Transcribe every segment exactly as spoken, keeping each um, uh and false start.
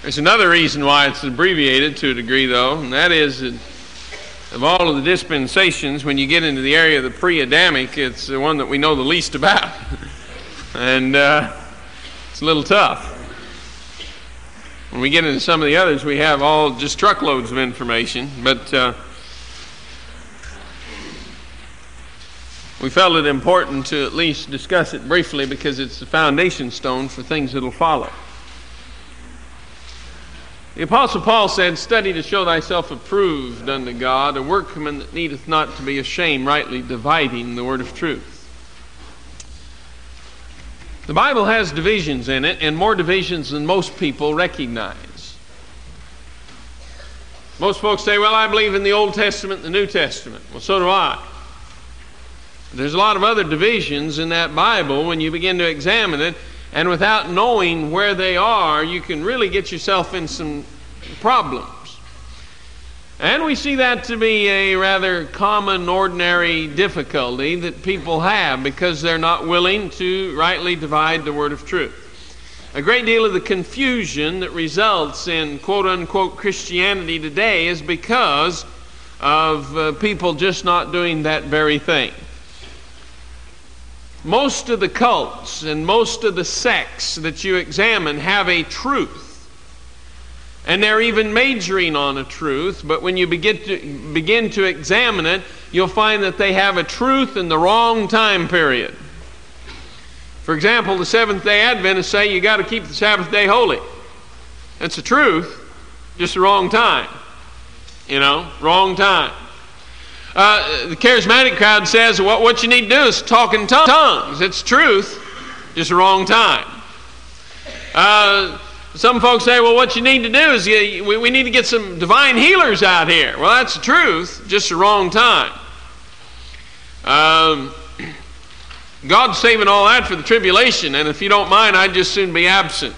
There's another reason why it's abbreviated to a degree, though, and that is that of all of the dispensations, when you get into the area of the pre-Adamic, it's the one that we know the least about. and uh, it's a little tough. When we get into some of the others, we have all just truckloads of information, but uh, we felt it important to at least discuss it briefly because it's the foundation stone for things that will follow. The Apostle Paul said, "Study to show thyself approved unto God, a workman that needeth not to be ashamed, rightly dividing the word of truth." The Bible has divisions in it, and more divisions than most people recognize. Most folks say, "Well, I believe in the Old Testament and the New Testament." Well, so do I. There's a lot of other divisions in that Bible when you begin to examine it, and without knowing where they are, you can really get yourself in some problems. And we see that to be a rather common, ordinary difficulty that people have because they're not willing to rightly divide the word of truth. A great deal of the confusion that results in quote-unquote Christianity today is because of uh, people just not doing that very thing. Most of the cults and most of the sects that you examine have a truth. And they're even majoring on a truth, but when you begin to, begin to examine it, you'll find that they have a truth in the wrong time period. For example, the Seventh-day Adventists say you got to keep the Sabbath day holy. That's the truth, just the wrong time. You know, wrong time. Uh, the charismatic crowd says what, what you need to do is talk in tongues. It's truth, just the wrong time. Uh, some folks say, well, what you need to do is you, we, we need to get some divine healers out here. Well, that's the truth, just the wrong time. Um, God's saving all that for the tribulation, and if you don't mind, I'd just soon be absent.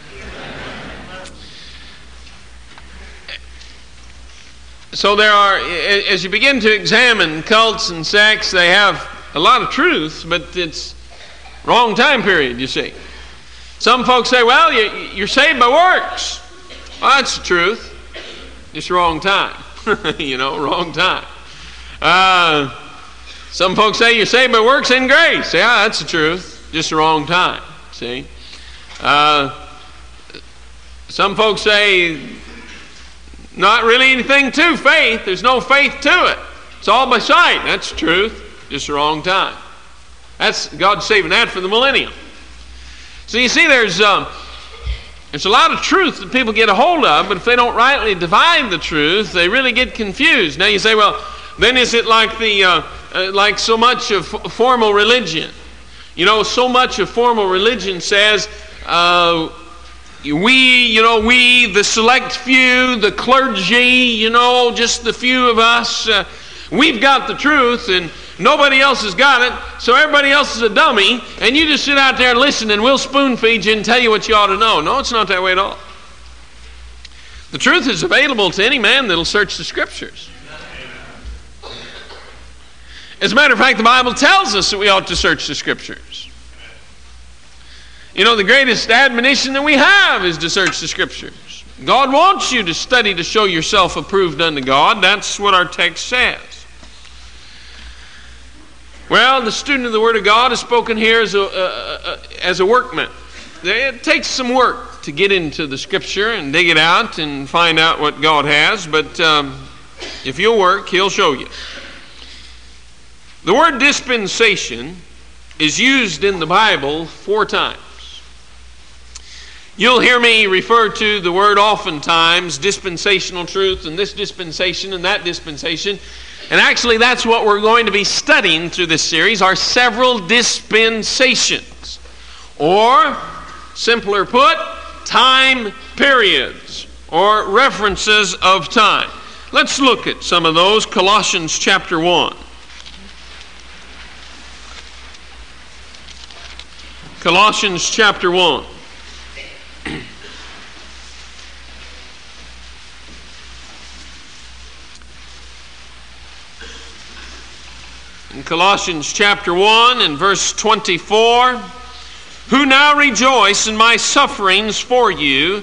So there are, as you begin to examine cults and sects, they have a lot of truths, but it's wrong time period, you see. Some folks say, well, you're saved by works. Well, that's the truth. Just wrong time. you know, wrong time. Uh, some folks say you're saved by works and grace. Yeah, that's the truth. Just the wrong time, see. Uh, some folks say not really anything to faith. There's no faith to it. It's all by sight. That's the truth. Just the wrong time. That's God's saving that for the millennium. So you see, there's um, there's a lot of truth that people get a hold of, but if they don't rightly divide the truth, they really get confused. Now you say, well, then is it like the uh, uh, like so much of formal religion? You know, so much of formal religion says. Uh, We, you know, we, the select few, the clergy, you know, just the few of us, uh, we've got the truth and nobody else has got it, so everybody else is a dummy, and you just sit out there and listen and we'll spoon feed you and tell you what you ought to know. No, it's not that way at all. The truth is available to any man that'll search the Scriptures. As a matter of fact, the Bible tells us that we ought to search the Scriptures. You know, the greatest admonition that we have is to search the Scriptures. God wants you to study to show yourself approved unto God. That's what our text says. Well, the student of the Word of God is spoken here as a, uh, as a workman. It takes some work to get into the Scripture and dig it out and find out what God has, but um, if you'll work, He'll show you. The word dispensation is used in the Bible four times. You'll hear me refer to the word oftentimes, dispensational truth, and this dispensation and that dispensation. And actually that's what we're going to be studying through this series, are several dispensations. Or, simpler put, time periods, or references of time. Let's look at some of those. Colossians chapter one. Colossians chapter one. In Colossians chapter one and verse twenty-four, who now rejoice in my sufferings for you,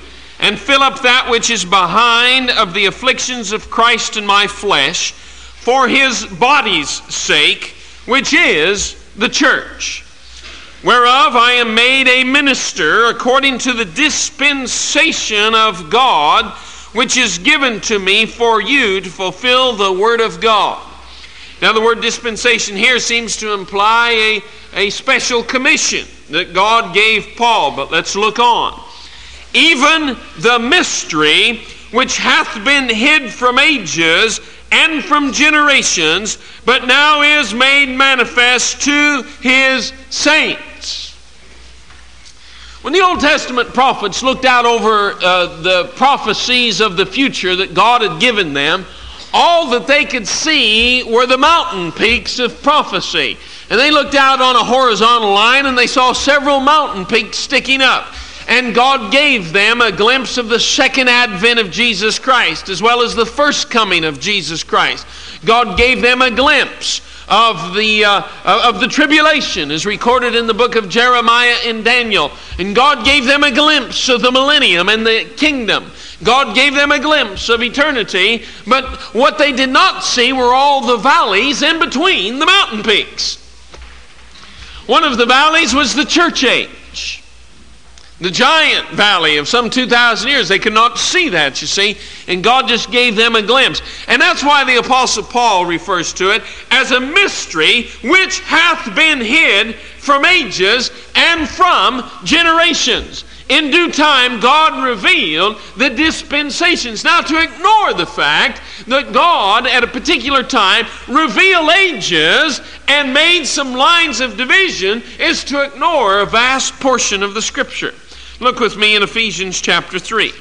and fill up that which is behind of the afflictions of Christ in my flesh, for his body's sake, which is the church, whereof I am made a minister according to the dispensation of God, which is given to me for you to fulfill the word of God. Now, the word dispensation here seems to imply a, a special commission that God gave Paul, but let's look on. Even the mystery which hath been hid from ages and from generations, but now is made manifest to his saints. When the Old Testament prophets looked out over uh, the prophecies of the future that God had given them, all that they could see were the mountain peaks of prophecy. And they looked out on a horizontal line and they saw several mountain peaks sticking up. And God gave them a glimpse of the second advent of Jesus Christ, as well as the first coming of Jesus Christ. God gave them a glimpse of the uh, of the tribulation, as recorded in the book of Jeremiah and Daniel. And God gave them a glimpse of the millennium and the kingdom. God gave them a glimpse of eternity, but what they did not see were all the valleys in between the mountain peaks. One of the valleys was the church age. The giant valley of some two thousand years. They could not see that, you see. And God just gave them a glimpse. And that's why the Apostle Paul refers to it as a mystery which hath been hid from ages and from generations. In due time, God revealed the dispensations. Now, to ignore the fact that God, at a particular time, revealed ages and made some lines of division is to ignore a vast portion of the Scripture. Look with me in Ephesians chapter three.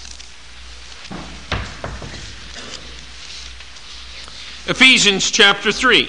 Ephesians chapter three.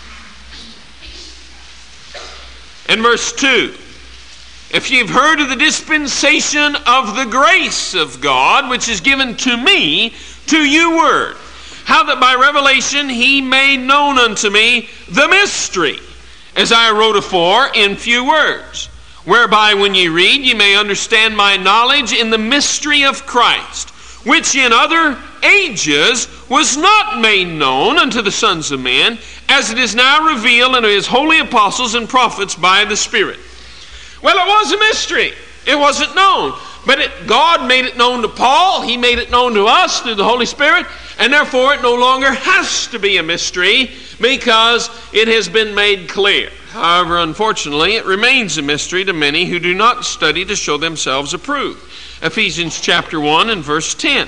And verse two. If ye have heard of the dispensation of the grace of God, which is given to me, to you word, how that by revelation he made known unto me the mystery, as I wrote afore in few words, whereby when ye read ye may understand my knowledge in the mystery of Christ, which in other ages was not made known unto the sons of men, as it is now revealed unto his holy apostles and prophets by the Spirit. Well, it was a mystery. It wasn't known. But it, God made it known to Paul. He made it known to us through the Holy Spirit. And therefore it no longer has to be a mystery because it has been made clear. However, unfortunately, it remains a mystery to many who do not study to show themselves approved. Ephesians chapter one and verse ten.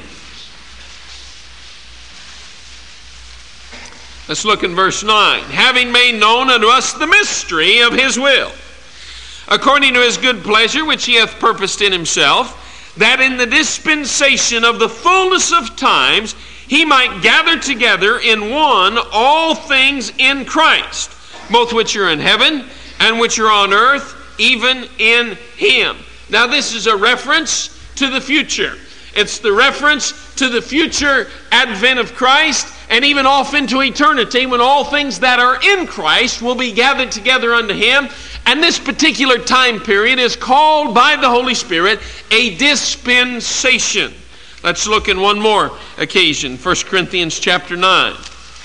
Let's look in verse nine. Having made known unto us the mystery of his will, according to his good pleasure, which he hath purposed in himself, that in the dispensation of the fullness of times he might gather together in one all things in Christ, both which are in heaven and which are on earth, even in him. Now this is a reference to the future. It's the reference to the future advent of Christ, and even off into eternity when all things that are in Christ will be gathered together unto him. And this particular time period is called by the Holy Spirit a dispensation. Let's look in one more occasion, First Corinthians chapter nine.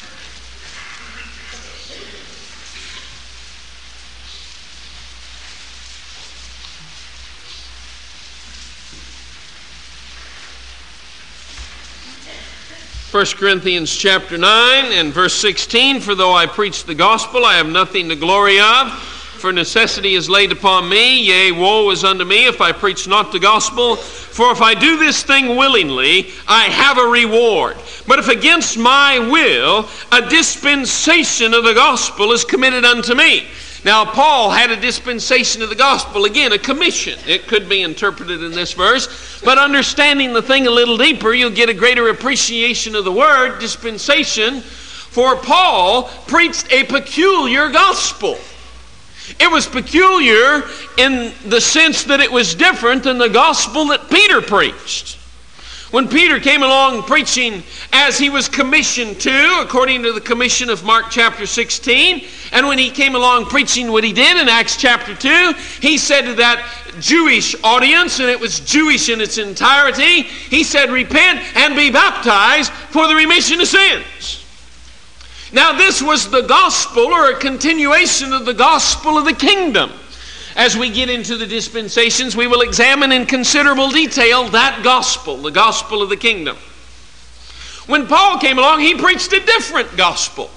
First Corinthians chapter nine and verse sixteen, for though I preach the gospel, I have nothing to glory of, for necessity is laid upon me, yea, woe is unto me if I preach not the gospel. For if I do this thing willingly, I have a reward. But if against my will, a dispensation of the gospel is committed unto me. Now, Paul had a dispensation of the gospel, again, a commission. It could be interpreted in this verse, but understanding the thing a little deeper, you'll get a greater appreciation of the word, dispensation. For Paul preached a peculiar gospel. It was peculiar in the sense that it was different than the gospel that Peter preached. When Peter came along preaching as he was commissioned to, according to the commission of Mark chapter sixteen, and when he came along preaching what he did in Acts chapter two, he said to that Jewish audience, and it was Jewish in its entirety, he said, repent and be baptized for the remission of sins. Now this was the gospel, or a continuation of the gospel of the kingdom. As we get into the dispensations, we will examine in considerable detail that gospel, the gospel of the kingdom. When Paul came along, he preached a different gospel.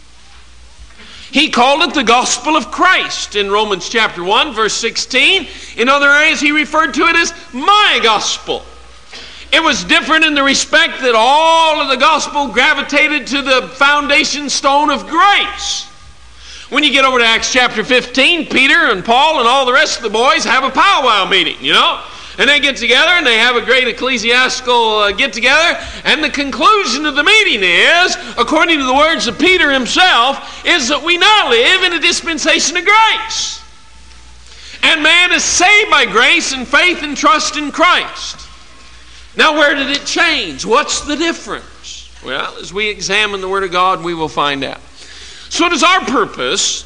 He called it the gospel of Christ in Romans chapter one, verse sixteen. In other areas, he referred to it as my gospel. It was different in the respect that all of the gospel gravitated to the foundation stone of grace. When you get over to Acts chapter fifteen, Peter and Paul and all the rest of the boys have a powwow meeting, you know. And they get together and they have a great ecclesiastical uh, get-together. And the conclusion of the meeting is, according to the words of Peter himself, is that we now live in a dispensation of grace. And man is saved by grace and faith and trust in Christ. Now, where did it change? What's the difference? Well, as we examine the Word of God, we will find out. So it is our purpose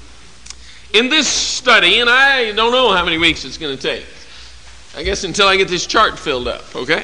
in this study, and I don't know how many weeks it's going to take. I guess until I get this chart filled up, okay?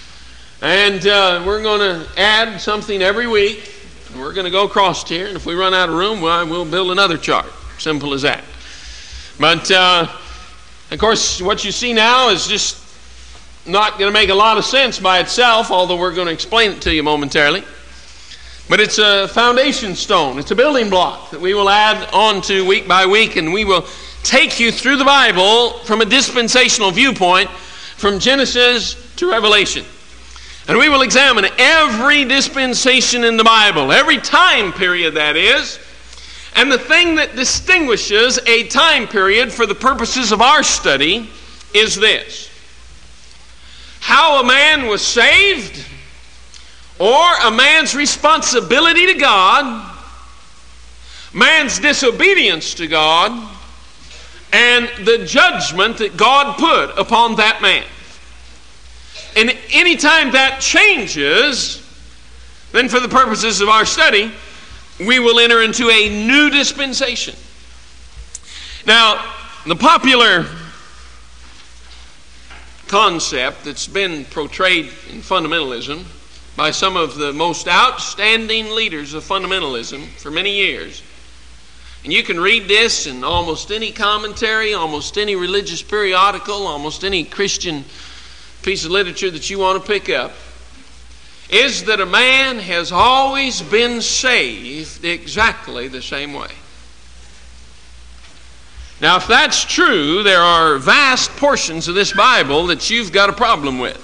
And uh, we're going to add something every week. We're going to go across here, and if we run out of room, well, we'll build another chart. Simple as that. But, uh, of course, what you see now is just not going to make a lot of sense by itself, although we're going to explain it to you momentarily. But it's a foundation stone. It's a building block that we will add on to week by week, and we will take you through the Bible from a dispensational viewpoint from Genesis to Revelation. And we will examine every dispensation in the Bible, every time period that is. And the thing that distinguishes a time period for the purposes of our study is this: how a man was saved, or a man's responsibility to God, man's disobedience to God, and the judgment that God put upon that man. And any time that changes, then for the purposes of our study, we will enter into a new dispensation. Now, the popular concept that's been portrayed in fundamentalism by some of the most outstanding leaders of fundamentalism for many years. And you can read this in almost any commentary, almost any religious periodical, almost any Christian piece of literature that you want to pick up, is that a man has always been saved exactly the same way. Now, if that's true, there are vast portions of this Bible that you've got a problem with.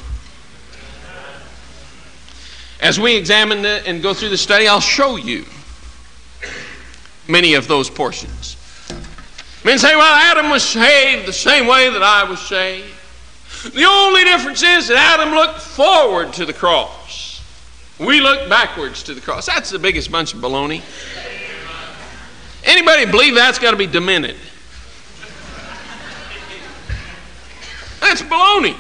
As we examine it and go through the study, I'll show you many of those portions. Men say, well, Adam was saved the same way that I was saved. The only difference is that Adam looked forward to the cross. We look backwards to the cross. That's the biggest bunch of baloney. Anybody believe that's got to be demented? That's baloney.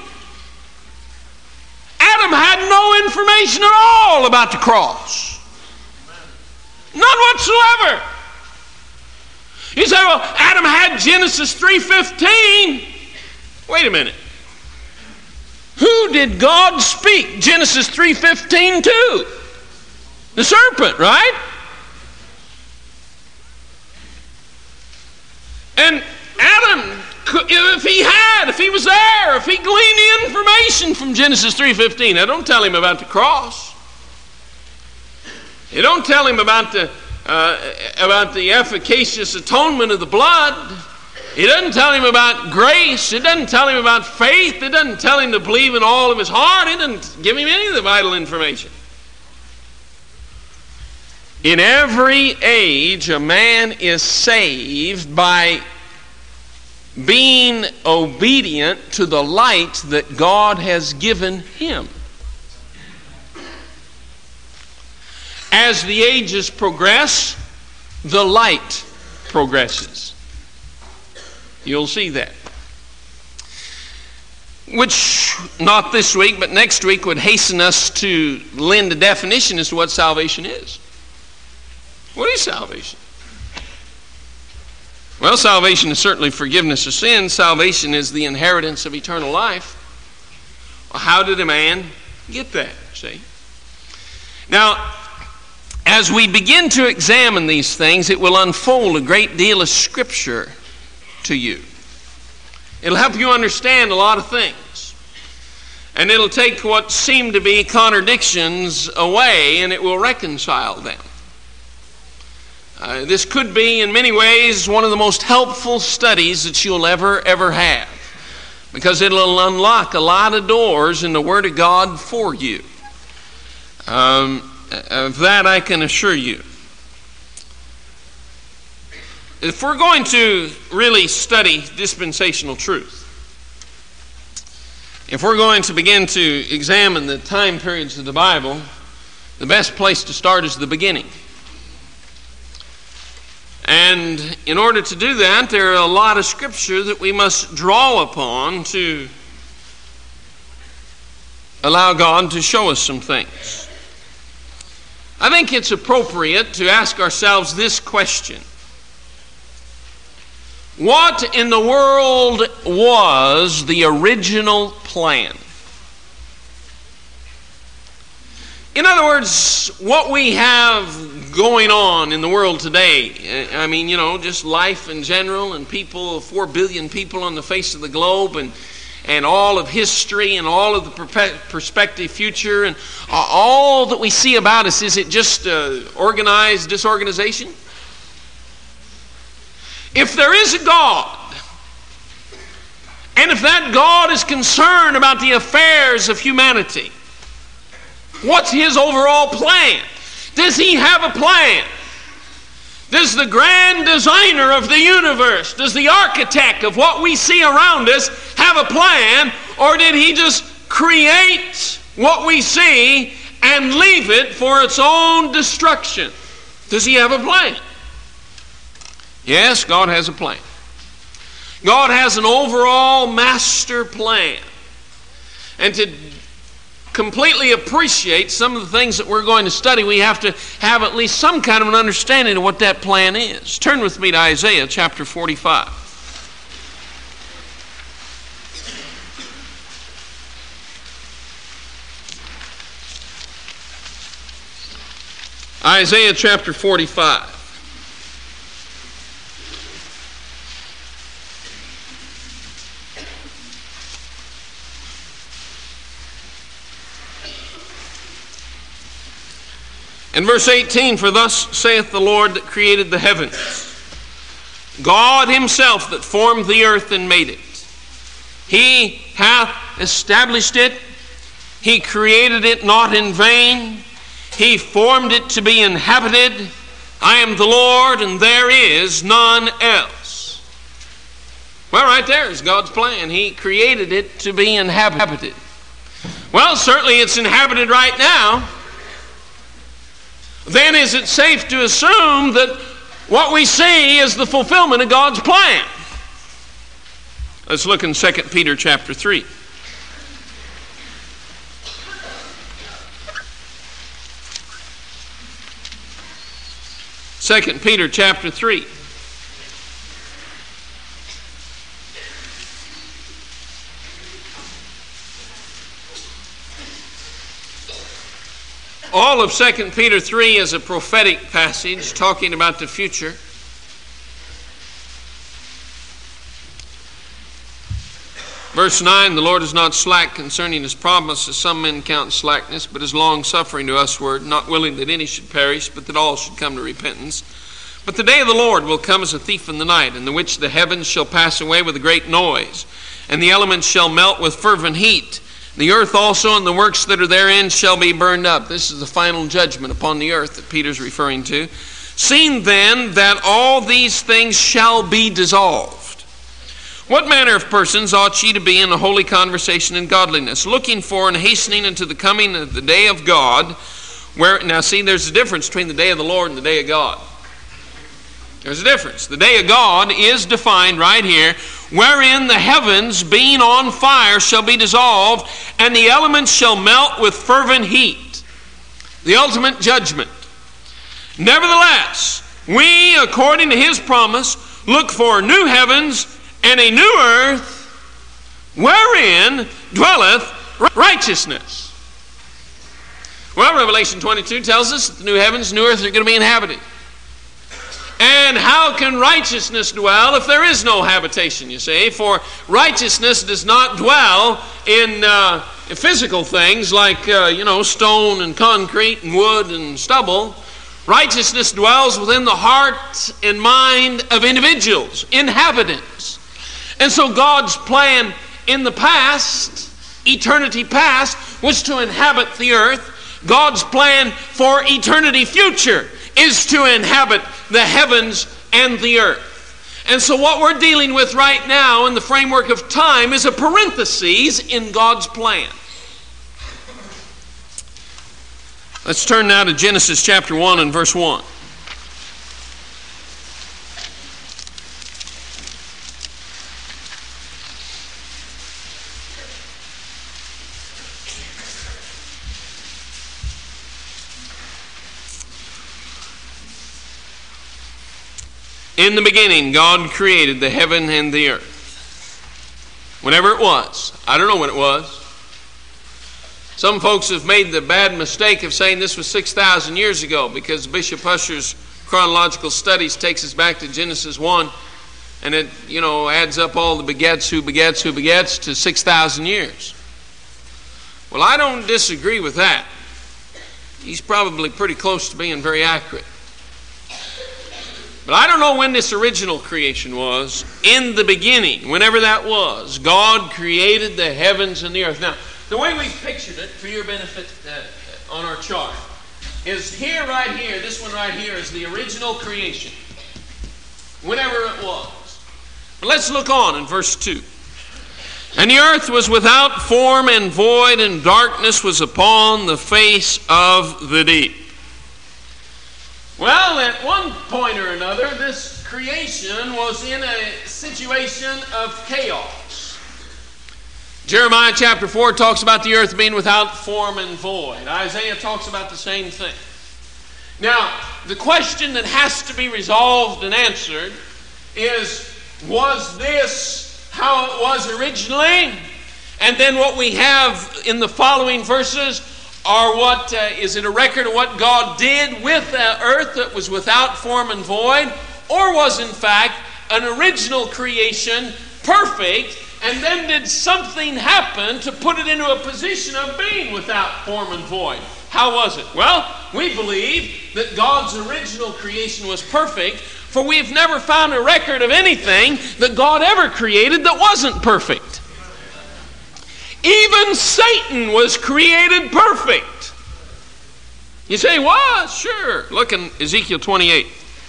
Adam had no information at all about the cross. None whatsoever. You say, well, Adam had Genesis three fifteen. Wait a minute. Who did God speak Genesis three fifteen to? The serpent, right? And Adam, if he had, if he was there, if he gleaned information from Genesis three fifteen, now don't tell him about the cross. You don't tell him about the uh, about the efficacious atonement of the blood. It doesn't tell him about grace. It doesn't tell him about faith. It doesn't tell him to believe in all of his heart. It doesn't give him any of the vital information. In every age, a man is saved by being obedient to the light that God has given him. As the ages progress, the light progresses. You'll see that. which not this week but next week would hasten us to lend a definition as to what salvation is. What is salvation? Well, salvation is certainly forgiveness of sins. Salvation is the inheritance of eternal life. Well, how did a man get that, see? Now, as we begin to examine these things, it will unfold a great deal of Scripture to you. It'll help you understand a lot of things. And it'll take what seem to be contradictions away, and it will reconcile them. Uh, this could be, in many ways, one of the most helpful studies that you'll ever, ever have, because it'll unlock a lot of doors in the Word of God for you. Um, of that I can assure you. If we're going to really study dispensational truth, if we're going to begin to examine the time periods of the Bible, the best place to start is the beginning. And in order to do that, there are a lot of Scripture that we must draw upon to allow God to show us some things. I think it's appropriate to ask ourselves this question. What in the world was the original plan? In other words, what we have going on in the world today, I mean, you know, just life in general, and people, four billion people on the face of the globe, and and all of history and all of the prospective future, and all that we see about us, is it just uh, organized disorganization? If there is a God, and if that God is concerned about the affairs of humanity, what's His overall plan? Does He have a plan? Does the grand designer of the universe, does the architect of what we see around us have a plan, or did He just create what we see and leave it for its own destruction? Does He have a plan? Yes, God has a plan. God has an overall master plan. And to completely appreciate some of the things that we're going to study, we have to have at least some kind of an understanding of what that plan is. Turn with me to Isaiah chapter forty-five. Isaiah chapter forty-five. In verse eighteen, for thus saith the Lord that created the heavens, God Himself that formed the earth and made it. He hath established it. He created it not in vain. He formed it to be inhabited. I am the Lord, and there is none else. Well, right there is God's plan. He created it to be inhabited. Well, certainly it's inhabited right now. Then is it safe to assume that what we see is the fulfillment of God's plan? Let's look in Second Peter chapter three. Second Peter chapter three. All of Second Peter three is a prophetic passage talking about the future. Verse nine, the Lord is not slack concerning His promise, as some men count slackness, but is long-suffering to usward, not willing that any should perish, but that all should come to repentance. But the day of the Lord will come as a thief in the night, in the which the heavens shall pass away with a great noise, and the elements shall melt with fervent heat. The earth also and the works that are therein shall be burned up. This is the final judgment upon the earth that Peter's referring to. Seeing then that all these things shall be dissolved, what manner of persons ought ye to be in a holy conversation and godliness, looking for and hastening unto the coming of the day of God, where, now see, there's a difference between the day of the Lord and the day of God. There's a difference. The day of God is defined right here, wherein the heavens, being on fire, shall be dissolved, and the elements shall melt with fervent heat. The ultimate judgment. Nevertheless, we, according to his promise, look for new heavens and a new earth, wherein dwelleth righteousness. Well, Revelation twenty-two tells us that the new heavens and new earth are going to be inhabited. And how can righteousness dwell if there is no habitation, you see? For righteousness does not dwell in uh, physical things like, uh, you know, stone and concrete and wood and stubble. Righteousness dwells within the heart and mind of individuals, inhabitants. And so God's plan in the past, eternity past, was to inhabit the earth. God's plan for eternity future is to inhabit the heavens and the earth. And so what we're dealing with right now in the framework of time is a parenthesis in God's plan. Let's turn now to Genesis chapter one and verse one. In the beginning, God created the heaven and the earth. Whenever it was. I don't know when it was. Some folks have made the bad mistake of saying this was six thousand years ago, because Bishop Ussher's chronological studies takes us back to Genesis one, and it, you know, adds up all the begets, who begets, who begets to six thousand years. Well, I don't disagree with that. He's probably pretty close to being very accurate. But I don't know when this original creation was. In the beginning, whenever that was, God created the heavens and the earth. Now, the way we pictured it, for your benefit uh, on our chart, is here, right here, this one right here is the original creation. Whenever it was. But let's look on in verse two. And the earth was without form and void, and darkness was upon the face of the deep. Well, at one point or another, this creation was in a situation of chaos. Jeremiah chapter four talks about the earth being without form and void. Isaiah talks about the same thing. Now, the question that has to be resolved and answered is, was this how it was originally? And then what we have in the following verses are what, uh, is it a record of what God did with the earth that was without form and void? Or was in fact an original creation perfect, and then did something happen to put it into a position of being without form and void? How was it? Well, we believe that God's original creation was perfect, for we've never found a record of anything that God ever created that wasn't perfect. Even Satan was created perfect. You say, what? Sure. Look in Ezekiel twenty-eight.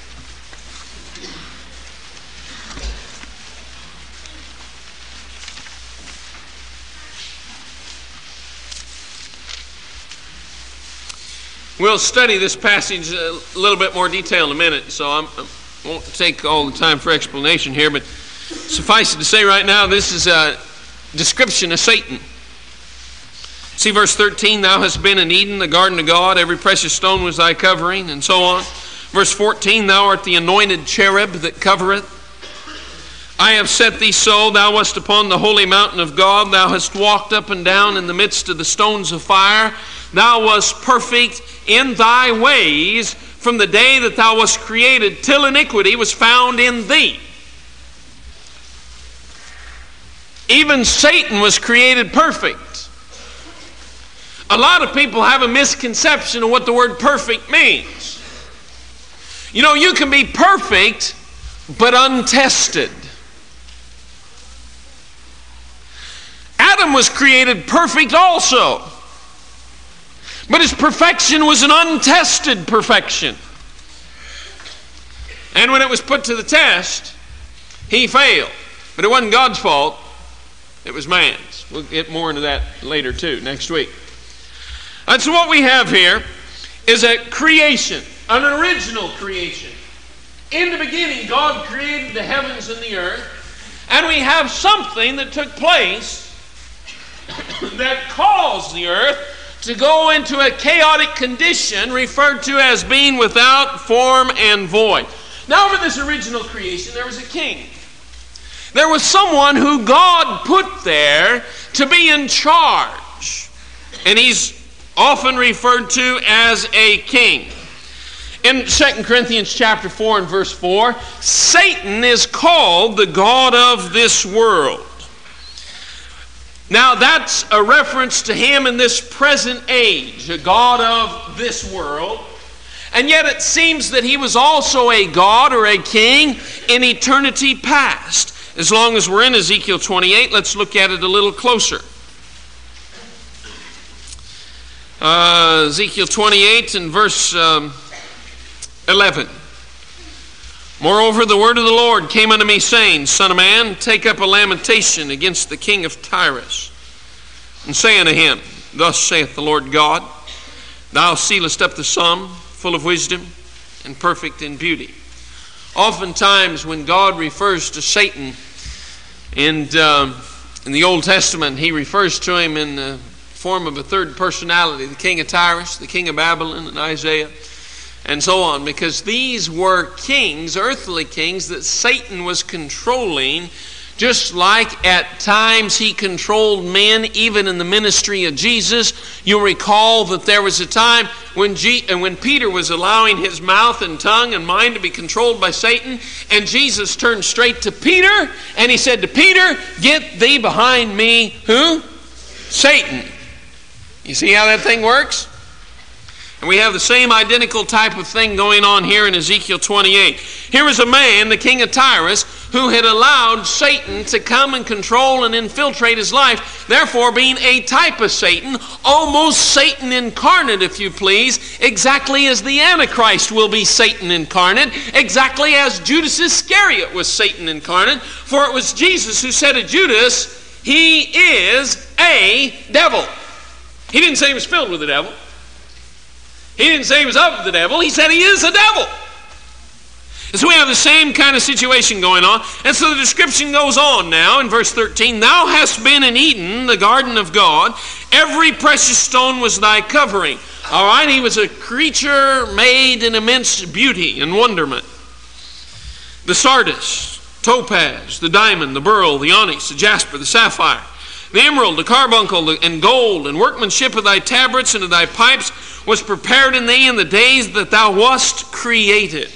We'll study this passage a little bit more detail in a minute, so I'm, I won't take all the time for explanation here, but suffice it to say right now, this is a description of Satan. See verse thirteen, thou hast been in Eden, the garden of God, every precious stone was thy covering, and so on. Verse fourteen, thou art the anointed cherub that covereth. I have set thee so, thou wast upon the holy mountain of God, thou hast walked up and down in the midst of the stones of fire. Thou wast perfect in thy ways from the day that thou wast created, till iniquity was found in thee. Even Satan was created perfect. A lot of people have a misconception of what the word perfect means. You know, you can be perfect, but untested. Adam was created perfect also. But his perfection was an untested perfection. And when it was put to the test, he failed. But it wasn't God's fault. It was man's. We'll get more into that later too, next week. And so what we have here is a creation, an original creation. In the beginning, God created the heavens and the earth, and we have something that took place that caused the earth to go into a chaotic condition referred to as being without form and void. Now, over this original creation, there was a king. There was someone who God put there to be in charge, and he's often referred to as a king. In Second Corinthians chapter four and verse four, Satan is called the god of this world. Now that's a reference to him in this present age, a god of this world. And yet it seems that he was also a god or a king in eternity past. As long as we're in Ezekiel twenty-eight, let's look at it a little closer. Uh, Ezekiel twenty-eight and verse um, eleven. Moreover, the word of the Lord came unto me, saying, Son of man, take up a lamentation against the king of Tyrus, and say unto him, Thus saith the Lord God, Thou sealest up the sum, full of wisdom, and perfect in beauty. Oftentimes, when God refers to Satan in, um, in the Old Testament, he refers to him in the form of a third personality, the king of Tyrus, the king of Babylon, and Isaiah, and so on, because these were kings, earthly kings, that Satan was controlling, just like at times he controlled men, even in the ministry of Jesus. You'll recall that there was a time when, G- and when Peter was allowing his mouth and tongue and mind to be controlled by Satan, and Jesus turned straight to Peter, and he said to Peter, Get thee behind me, who? Satan. You see how that thing works? And we have the same identical type of thing going on here in Ezekiel twenty-eight. Here was a man, the king of Tyrus, who had allowed Satan to come and control and infiltrate his life, therefore being a type of Satan, almost Satan incarnate, if you please, exactly as the Antichrist will be Satan incarnate, exactly as Judas Iscariot was Satan incarnate, for it was Jesus who said to Judas, He is a devil. He didn't say he was filled with the devil. He didn't say he was of the devil. He said he is a devil. And so we have the same kind of situation going on. And so the description goes on now in verse thirteen. Thou hast been in Eden, the garden of God. Every precious stone was thy covering. All right, he was a creature made in immense beauty and wonderment. The sardius, topaz, the diamond, the beryl, the onyx, the jasper, the sapphire, the emerald, the carbuncle, and gold, and workmanship of thy tabrets and of thy pipes was prepared in thee in the days that thou wast created.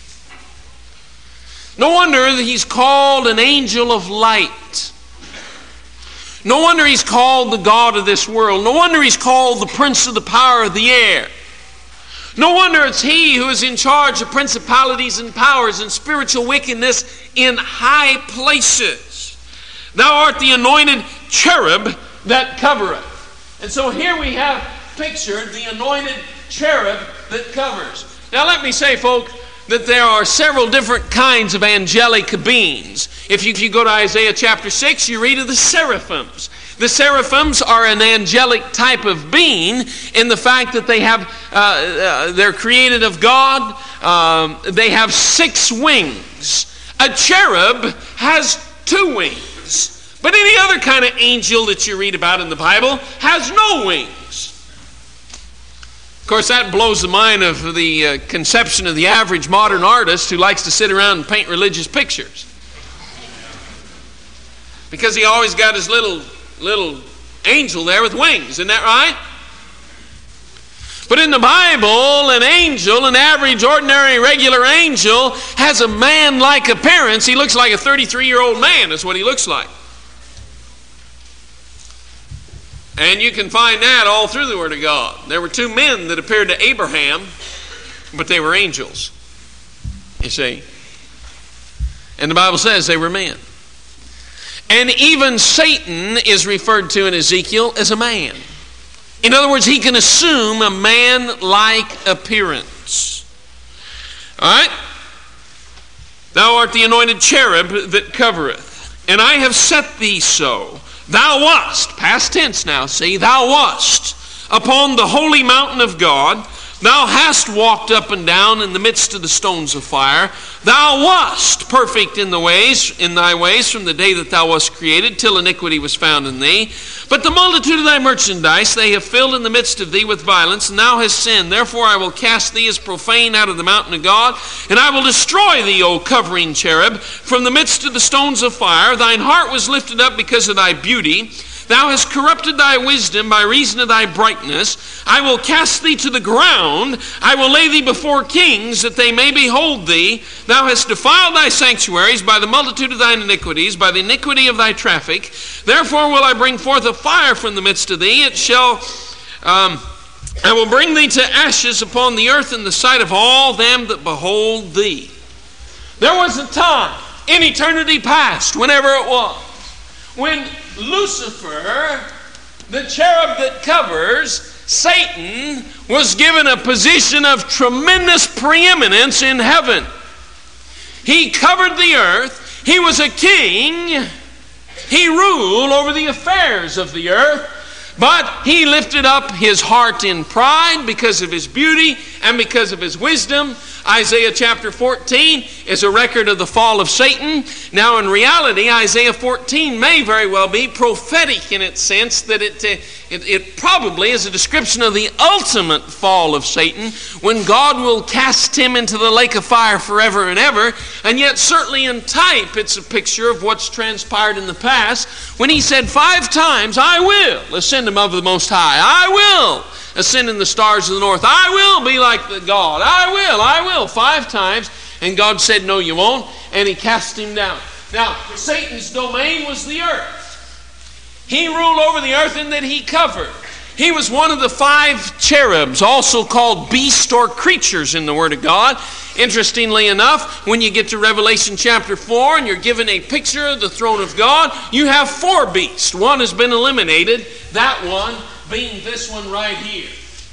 No wonder that he's called an angel of light. No wonder he's called the god of this world. No wonder he's called the prince of the power of the air. No wonder it's he who is in charge of principalities and powers and spiritual wickedness in high places. Thou art the anointed cherub that covereth. And so here we have pictured the anointed cherub that covers. Now let me say, folk, that there are several different kinds of angelic beings. If you, if you go to Isaiah chapter six, you read of the seraphims. The seraphims are an angelic type of being in the fact that they have, uh, uh, they're created of God. Um, they have six wings. A cherub has two wings. But any other kind of angel that you read about in the Bible has no wings. Of course, that blows the mind of the uh, conception of the average modern artist who likes to sit around and paint religious pictures. Because he always got his little, little angel there with wings. Isn't that right? But in the Bible, an angel, an average, ordinary, regular angel, has a man-like appearance. He looks like a thirty-three-year-old man. That's what he looks like. And you can find that all through the Word of God. There were two men that appeared to Abraham, but they were angels, you see. And the Bible says they were men. And even Satan is referred to in Ezekiel as a man. In other words, he can assume a man-like appearance. All right? Thou art the anointed cherub that covereth, and I have set thee so. Thou wast, past tense now, see, thou wast upon the holy mountain of God. Thou hast walked up and down in the midst of the stones of fire. Thou wast perfect in the ways, in thy ways from the day that thou wast created, till iniquity was found in thee. But the multitude of thy merchandise they have filled in the midst of thee with violence, and thou hast sinned. Therefore I will cast thee as profane out of the mountain of God, and I will destroy thee, O covering cherub, from the midst of the stones of fire. Thine heart was lifted up because of thy beauty. Thou hast corrupted thy wisdom by reason of thy brightness. I will cast thee to the ground. I will lay thee before kings, that they may behold thee. Thou hast defiled thy sanctuaries by the multitude of thine iniquities, by the iniquity of thy traffic. Therefore will I bring forth a fire from the midst of thee. It shall, um, I will bring thee to ashes upon the earth in the sight of all them that behold thee. There was a time, in eternity past, whenever it was, when Lucifer, the cherub that covers, Satan, was given a position of tremendous preeminence in heaven. He covered the earth. He was a king. He ruled over the affairs of the earth. But he lifted up his heart in pride because of his beauty and because of his wisdom. Isaiah chapter fourteen is a record of the fall of Satan. Now in reality, Isaiah fourteen may very well be prophetic in its sense that it, uh, it, it probably is a description of the ultimate fall of Satan, when God will cast him into the lake of fire forever and ever. And yet certainly in type it's a picture of what's transpired in the past, when he said five times, I will ascend above the Most High. I will ascend in the stars of the north. I will be like the God. I will, I will, five times. And God said, no, you won't. And he cast him down. Now, Satan's domain was the earth. He ruled over the earth in that he covered. He was one of the five cherubs, also called beasts or creatures in the Word of God. Interestingly enough, when you get to Revelation chapter four and you're given a picture of the throne of God, you have four beasts. One has been eliminated. That one being this one right here.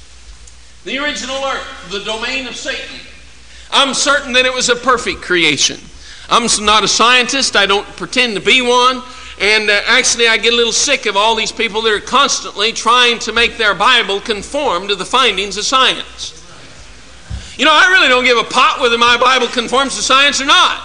The original earth, the domain of Satan. I'm certain that it was a perfect creation. I'm not a scientist. I don't pretend to be one. And uh, actually I get a little sick of all these people that are constantly trying to make their Bible conform to the findings of science. You know, I really don't give a pot whether my Bible conforms to science or not.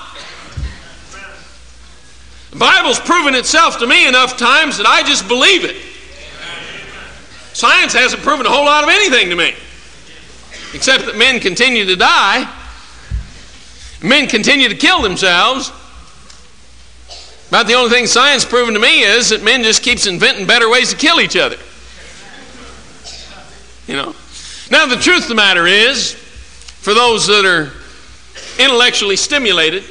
The Bible's proven itself to me enough times that I just believe it. Science hasn't proven a whole lot of anything to me, except that men continue to die. Men continue to kill themselves. About the only thing science has proven to me is that men just keeps inventing better ways to kill each other. You know. Now the truth of the matter is, for those that are intellectually stimulated,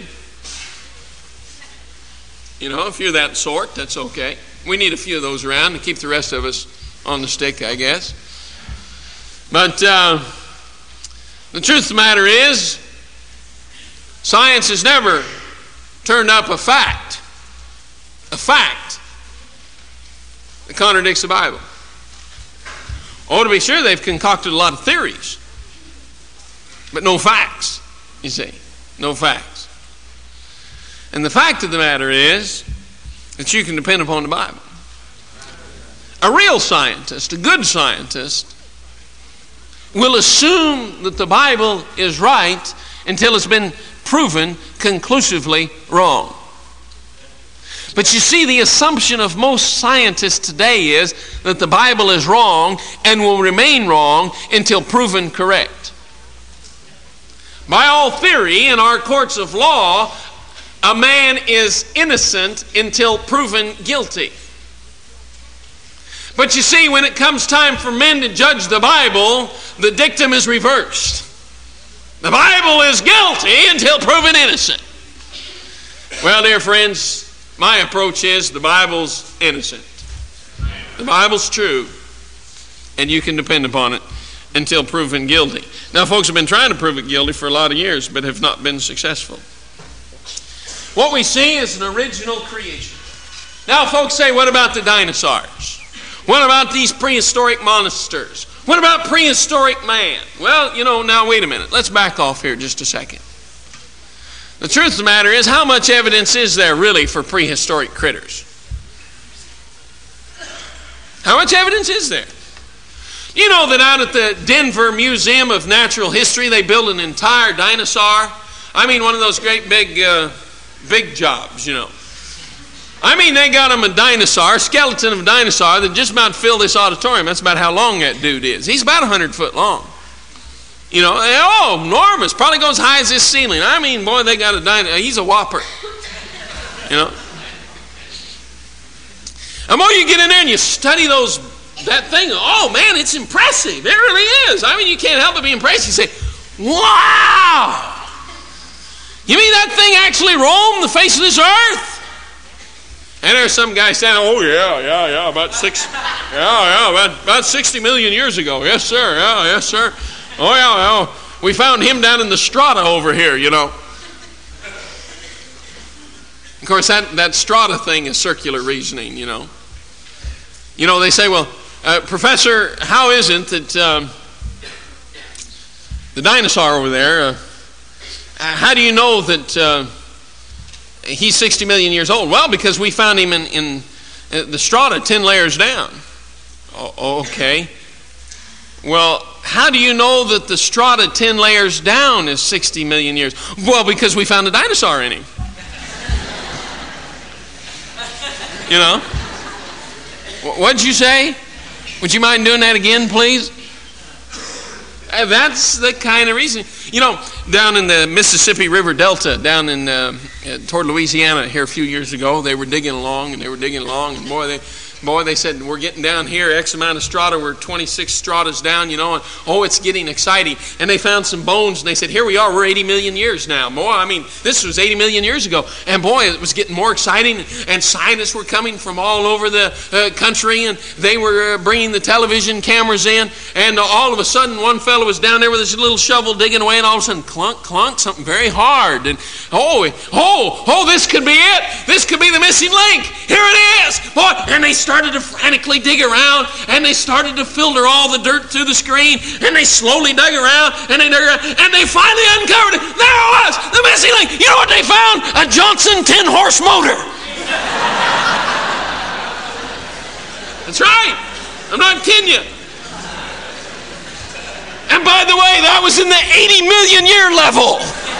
you know, if you're that sort, that's okay. We need a few of those around to keep the rest of us on the stick, I guess. But uh, the truth of the matter is, science has never turned up a fact, a fact that contradicts the Bible. Oh, to be sure, they've concocted a lot of theories, but no facts, you see, no facts. And the fact of the matter is that you can depend upon the Bible. A real scientist, a good scientist, will assume that the Bible is right until it's been proven conclusively wrong. But you see, the assumption of most scientists today is that the Bible is wrong and will remain wrong until proven correct. By all theory in our courts of law, a man is innocent until proven guilty. But you see, when it comes time for men to judge the Bible, the dictum is reversed. The Bible is guilty until proven innocent. Well, dear friends, my approach is the Bible's innocent. The Bible's true, and you can depend upon it until proven guilty. Now, folks have been trying to prove it guilty for a lot of years, but have not been successful. What we see is an original creation. Now, folks say, what about the dinosaurs? What about these prehistoric monsters? What about prehistoric man? Well, you know, now wait a minute. Let's back off here just a second. The truth of the matter is, how much evidence is there really for prehistoric critters? How much evidence is there? You know that out at the Denver Museum of Natural History, they built an entire dinosaur I mean, one of those great big, uh, big jobs, you know. I mean, they got him a dinosaur, a skeleton of a dinosaur that just about filled this auditorium. That's about how long that dude is. He's about one hundred foot long. You know, oh, enormous. Probably goes high as this ceiling. I mean, boy, they got a dinosaur. He's a whopper. You know. The more you get in there and you study those, that thing, oh, man, it's impressive. It really is. I mean, you can't help but be impressed. You say, wow. You mean that thing actually roamed the face of this earth? And there's some guy saying, oh, yeah, yeah, yeah, about six, yeah, yeah, about, about sixty million years ago. Yes, sir, yeah, yes, sir. Oh, yeah, yeah. We found him down in the strata over here, you know. Of course, that, that strata thing is circular reasoning, you know. You know, they say, well, uh, Professor, how is it that um, the dinosaur over there, uh, how do you know that uh, he's sixty million years old? Well, because we found him in, in uh, the strata ten layers down. Oh, okay. Well, how do you know that the strata ten layers down is sixty million years? Well, because we found a dinosaur in him. You know? What'd you say? Would you mind doing that again, please? Uh, that's the kind of reason. You know, down in the Mississippi River Delta, down in uh, toward Louisiana here a few years ago, they were digging along and they were digging along, and boy, they boy, they said, we're getting down here, X amount of strata, we're twenty-six stratas down, you know, and oh, it's getting exciting. And they found some bones, and they said, here we are, we're eighty million years now. Boy, I mean, this was eighty million years ago. And boy, it was getting more exciting, and scientists were coming from all over the uh, country, and they were uh, bringing the television cameras in, and uh, all of a sudden, one fellow was down there with his little shovel digging away, and all of a sudden, clunk, clunk, something very hard. And oh, oh, oh, this could be it. This could be the missing link. Here it is. Boy, and they started started to frantically dig around, and they started to filter all the dirt through the screen, and they slowly dug around, and they dug around, and they finally uncovered it. There it was, the missing link. You know what they found? A Johnson ten-horse motor. That's right. I'm not kidding you. And by the way, that was in the eighty million year level.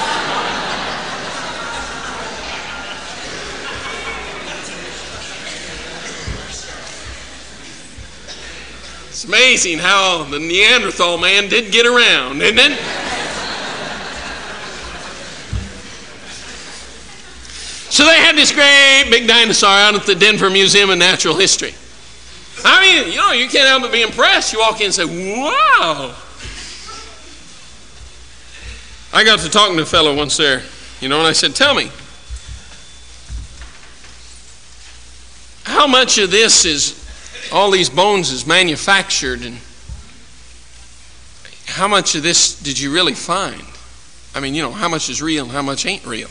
It's amazing how the Neanderthal man did get around, isn't it? So they had this great big dinosaur out at the Denver Museum of Natural History. I mean, you know, you can't help but be impressed. You walk in and say, wow. I got to talking to a fellow once there, you know, and I said, tell me, how much of this is, all these bones is manufactured, and how much of this did you really find? I mean, you know, how much is real and how much ain't real?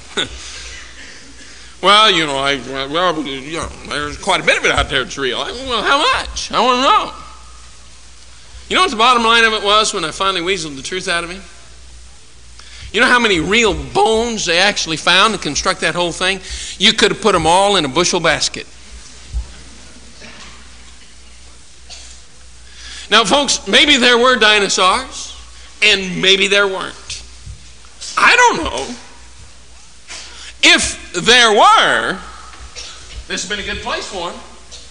Well, you know, I, well, you know, there's quite a bit of it out there that's real. I, well, how much? I want to know. You know what the bottom line of it was when I finally weaseled the truth out of him? You know how many real bones they actually found to construct that whole thing? You could have put them all in a bushel basket. Now, folks, maybe there were dinosaurs, and maybe there weren't. I don't know. If there were, this has been a good place for them.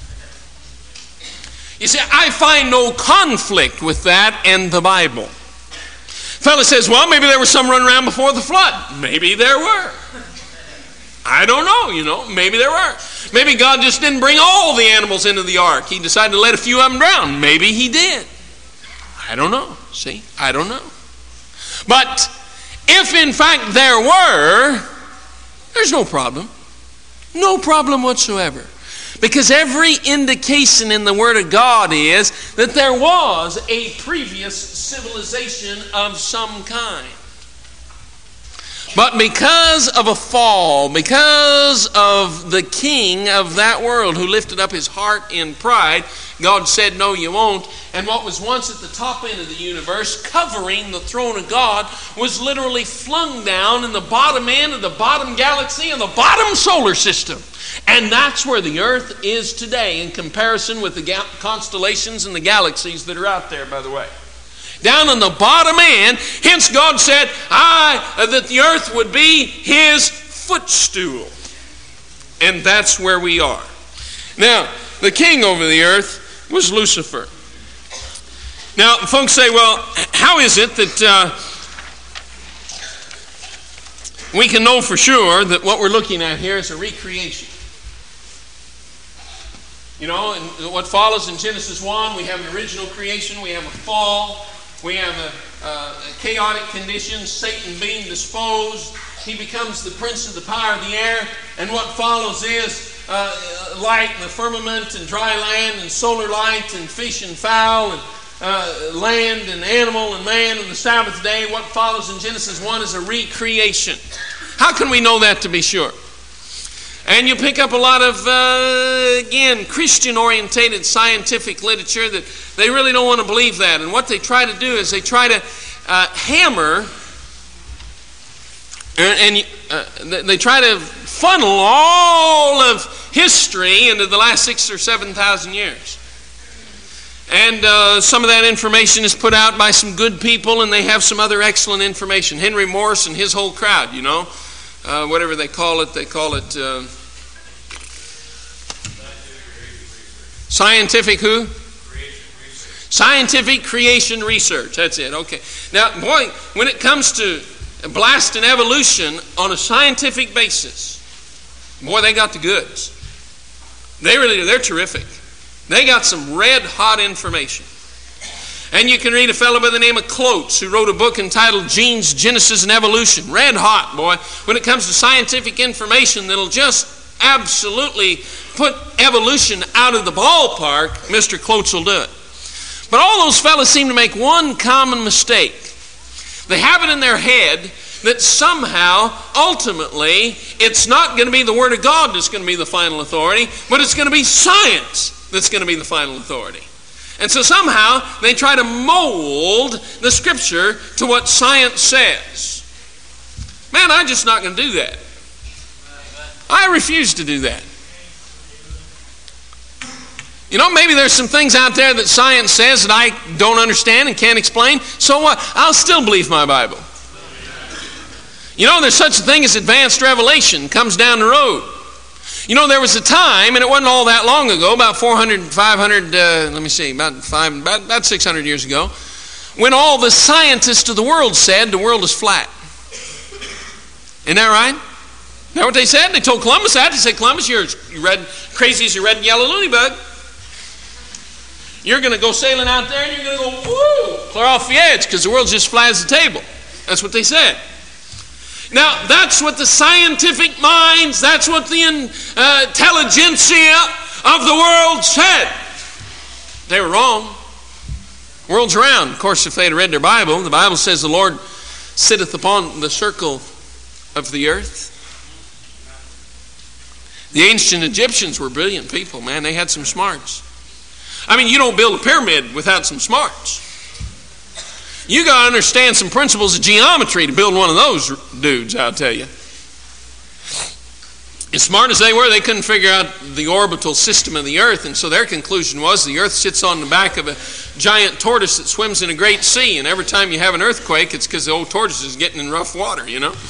You see, I find no conflict with that in the Bible. Fellow says, well, maybe there was some run around before the flood. Maybe there were. I don't know, you know. Maybe there were. Maybe God just didn't bring all the animals into the ark. He decided to let a few of them drown. Maybe he did. I don't know. See? I don't know. But if in fact there were, there's no problem. No problem whatsoever. Because every indication in the Word of God is that there was a previous civilization of some kind. But because of a fall, because of the king of that world who lifted up his heart in pride, God said, no, you won't. And what was once at the top end of the universe, covering the throne of God, was literally flung down in the bottom end of the bottom galaxy and the bottom solar system. And that's where the earth is today in comparison with the ga- constellations and the galaxies that are out there, by the way. down on the bottom end. Hence God said, I, uh, that the earth would be his footstool. And that's where we are. Now, the king over the earth was Lucifer. Now, folks say, well, how is it that uh, we can know for sure that what we're looking at here is a recreation? You know, and what follows in Genesis one, we have an original creation, we have a fall, we have a, a chaotic condition, Satan being disposed, he becomes the prince of the power of the air, and what follows is uh, light and the firmament and dry land and solar light and fish and fowl and uh, land and animal and man and the Sabbath day. What follows in Genesis one is a recreation. How can we know that to be sure? And you pick up a lot of, uh, again, Christian-orientated scientific literature that they really don't want to believe that. And what they try to do is they try to uh, hammer and, and uh, they try to funnel all of history into the last six or seven thousand years. And uh, some of that information is put out by some good people, and they have some other excellent information. Henry Morse and his whole crowd, you know. Uh, whatever they call it, they call it uh, scientific who? Creation scientific creation research. That's it. Okay. Now, boy, when it comes to blasting evolution on a scientific basis, boy, they got the goods. They really do. They're terrific. They got some red hot information. And you can read a fellow by the name of Klotz who wrote a book entitled Genes, Genesis, and Evolution. Red hot, boy. When it comes to scientific information that'll just absolutely put evolution out of the ballpark, Mister Klotz will do it. But all those fellows seem to make one common mistake. They have it in their head that somehow, ultimately, it's not going to be the Word of God that's going to be the final authority, but it's going to be science that's going to be the final authority. And so somehow they try to mold the Scripture to what science says. Man, I'm just not going to do that. I refuse to do that. You know, maybe there's some things out there that science says that I don't understand and can't explain. So what? I'll still believe my Bible. You know, there's such a thing as advanced revelation comes down the road. You know, there was a time, and it wasn't all that long ago, about four hundred, five hundred, uh, let me see, about five, about, about six hundred years ago, when all the scientists of the world said the world is flat. Isn't that right? Isn't that what they said? They told Columbus that. They said, Columbus, you're as red, crazy as a red and yellow loony bug. You're going to go sailing out there and you're going to go, woo, clear off the edge because the world's just flat as a table. That's what they said. Now, that's what the scientific minds, that's what the uh, intelligentsia of the world said. They were wrong. The world's round. Of course, if they had read their Bible, the Bible says the Lord sitteth upon the circle of the earth. The ancient Egyptians were brilliant people, man. They had some smarts. I mean, you don't build a pyramid without some smarts. You got to understand some principles of geometry to build one of those dudes, I'll tell you. As smart as they were, they couldn't figure out the orbital system of the earth, and so their conclusion was the earth sits on the back of a giant tortoise that swims in a great sea, and every time you have an earthquake, it's because the old tortoise is getting in rough water, you know?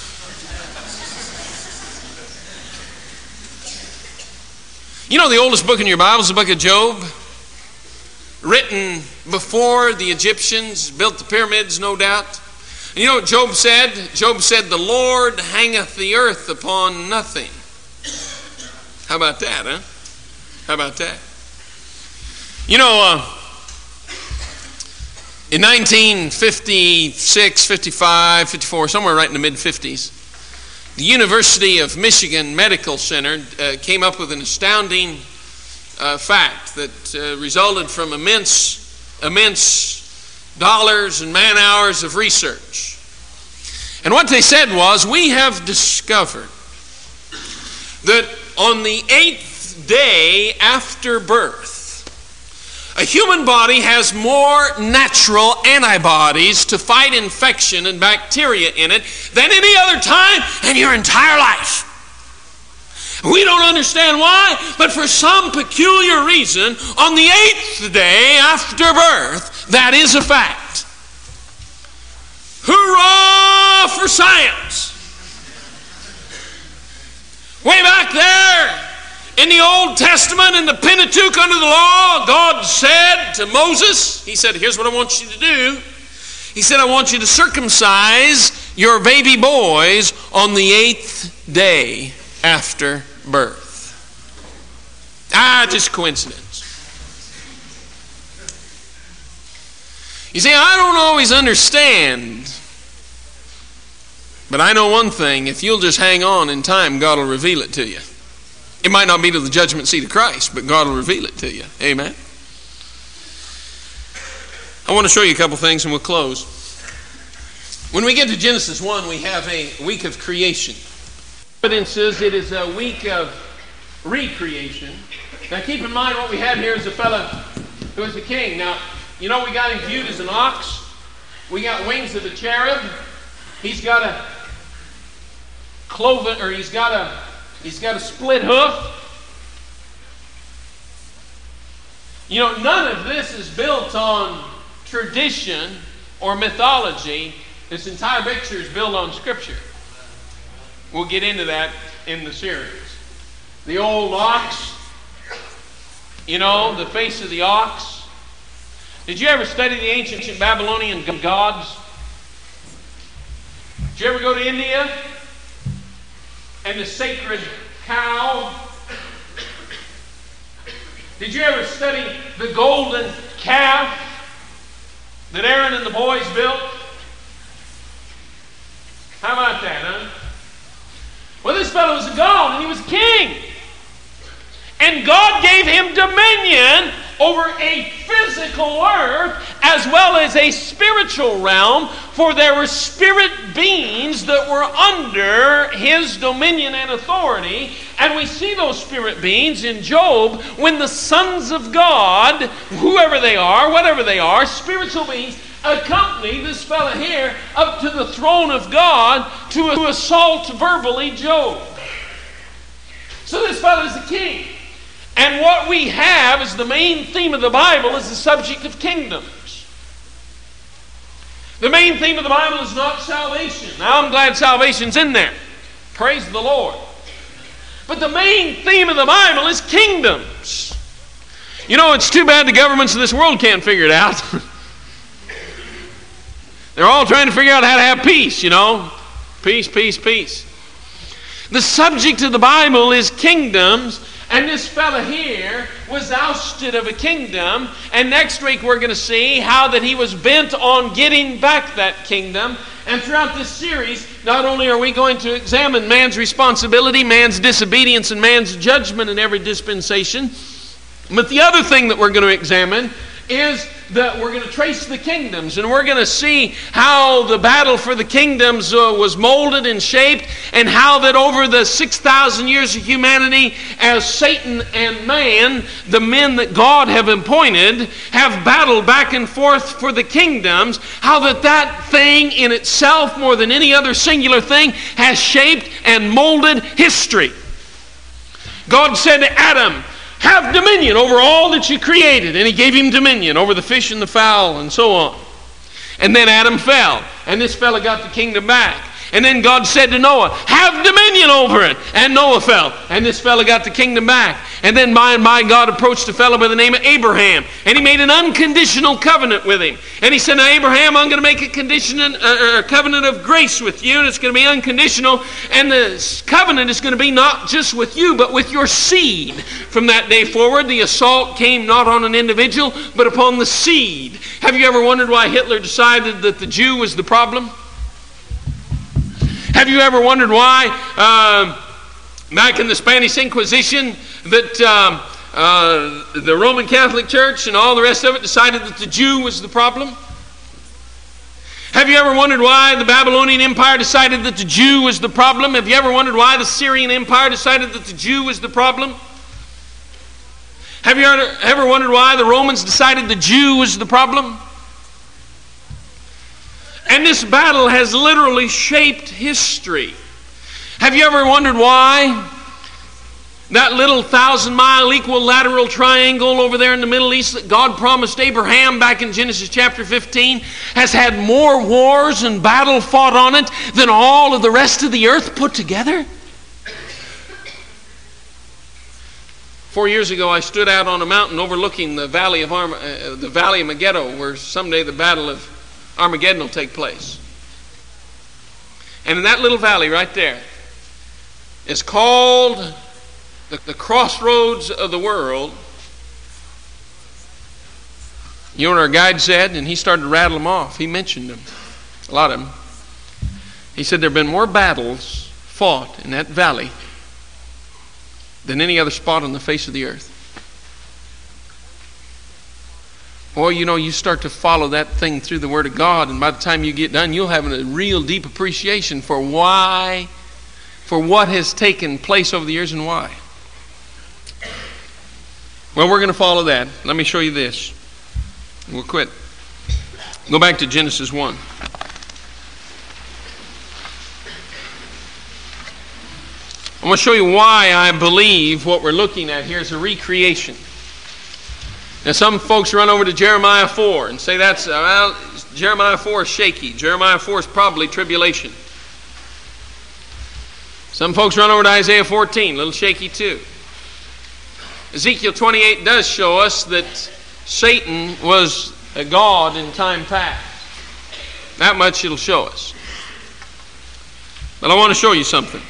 You know the oldest book in your Bible is the book of Job? Written before the Egyptians built the pyramids, no doubt. And you know what Job said? Job said, the Lord hangeth the earth upon nothing. How about that, huh? How about that? You know, uh, in nineteen fifty-six, fifty-five, fifty-four, somewhere right in the mid-fifties, the University of Michigan Medical Center uh, came up with an astounding Uh, fact that uh, resulted from immense, immense dollars and man hours of research. And what they said was, we have discovered that on the eighth day after birth, a human body has more natural antibodies to fight infection and bacteria in it than any other time in your entire life. We don't understand why, but for some peculiar reason, on the eighth day after birth, that is a fact. Hurrah for science! Way back there in the Old Testament, in the Pentateuch under the law, God said to Moses, He said, here's what I want you to do. He said, I want you to circumcise your baby boys on the eighth day after birth. Ah, just coincidence. You see, I don't always understand, but I know one thing: if you'll just hang on in time, God will reveal it to you. It might not be to the judgment seat of Christ, but God will reveal it to you. Amen. I want to show you a couple things and we'll close. When we get to Genesis one, we have a week of creation. Evidence is it is a week of recreation. Now keep in mind what we have here is a fellow who is a king. Now, you know we got him viewed as an ox. We got wings of a cherub. He's got a cloven, or he's got a he's got a split hoof. You know, none of this is built on tradition or mythology. This entire picture is built on Scripture. We'll get into that in the series. The old ox, you know, the face of the ox. Did you ever study the ancient Babylonian gods? Did you ever go to India and the sacred cow? Did you ever study the golden calf that Aaron and the boys built? How about that, huh? Well, this fellow was a god and he was a king. And God gave him dominion over a physical earth as well as a spiritual realm, for there were spirit beings that were under his dominion and authority. And we see those spirit beings in Job when the sons of God, whoever they are, whatever they are, spiritual beings, accompany this fella here up to the throne of God to assault verbally Job. So this fellow is the king. And what we have is the main theme of the Bible is the subject of kingdoms. The main theme of the Bible is not salvation. Now I'm glad salvation's in there. Praise the Lord. But the main theme of the Bible is kingdoms. You know, it's too bad the governments of this world can't figure it out. They're all trying to figure out how to have peace, you know. Peace, peace, peace. The subject of the Bible is kingdoms. And this fella here was ousted of a kingdom. And next week we're going to see how that he was bent on getting back that kingdom. And throughout this series, not only are we going to examine man's responsibility, man's disobedience, and man's judgment in every dispensation, but the other thing that we're going to examine is that we're going to trace the kingdoms, and we're going to see how the battle for the kingdoms uh, was molded and shaped, and how that over the six thousand years of humanity, as Satan and man, the men that God have appointed, have battled back and forth for the kingdoms, how that that thing in itself, more than any other singular thing, has shaped and molded history. God said to Adam, have dominion over all that you created. And he gave him dominion over the fish and the fowl and so on. And then Adam fell. And this fella got the kingdom back. And then God said to Noah, have dominion over it. And Noah fell. And this fella got the kingdom back. And then by and by God approached a fellow by the name of Abraham. And he made an unconditional covenant with him. And he said, now Abraham, I'm going to make a, condition, a, a covenant of grace with you. And it's going to be unconditional. And the covenant is going to be not just with you, but with your seed. From that day forward, the assault came not on an individual, but upon the seed. Have you ever wondered why Hitler decided that the Jew was the problem? Have you ever wondered why, uh, back in the Spanish Inquisition, that um, uh, the Roman Catholic Church and all the rest of it decided that the Jew was the problem? Have you ever wondered why the Babylonian Empire decided that the Jew was the problem? Have you ever wondered why the Syrian Empire decided that the Jew was the problem? Have you ever, ever wondered why the Romans decided the Jew was the problem? And this battle has literally shaped history. Have you ever wondered why That little thousand mile equilateral triangle over there in the Middle East that God promised Abraham back in Genesis chapter fifteen has had more wars and battle fought on it than all of the rest of the earth put together. Four years ago, I stood out on a mountain overlooking the valley of Arma- uh, the valley of Megiddo, where someday the battle of Armageddon will take place. And in that little valley right there is called The, the crossroads of the world. You know what our guide said? And he started to rattle them off. He mentioned them. A lot of them. He said there have been more battles fought in that valley than any other spot on the face of the earth. Boy, you know, you start to follow that thing through the Word of God, and by the time you get done, you'll have a real deep appreciation for why, for what has taken place over the years and why. Well, we're going to follow that. Let me show you this. We'll quit. Go back to Genesis one. I want to show you why I believe what we're looking at here is a recreation. Now, some folks run over to Jeremiah four and say that's, well, Jeremiah four is shaky. Jeremiah four is probably tribulation. Some folks run over to Isaiah fourteen, a little shaky too. Ezekiel twenty-eight does show us that Satan was a god in time past. That much it'll show us. But I want to show you something.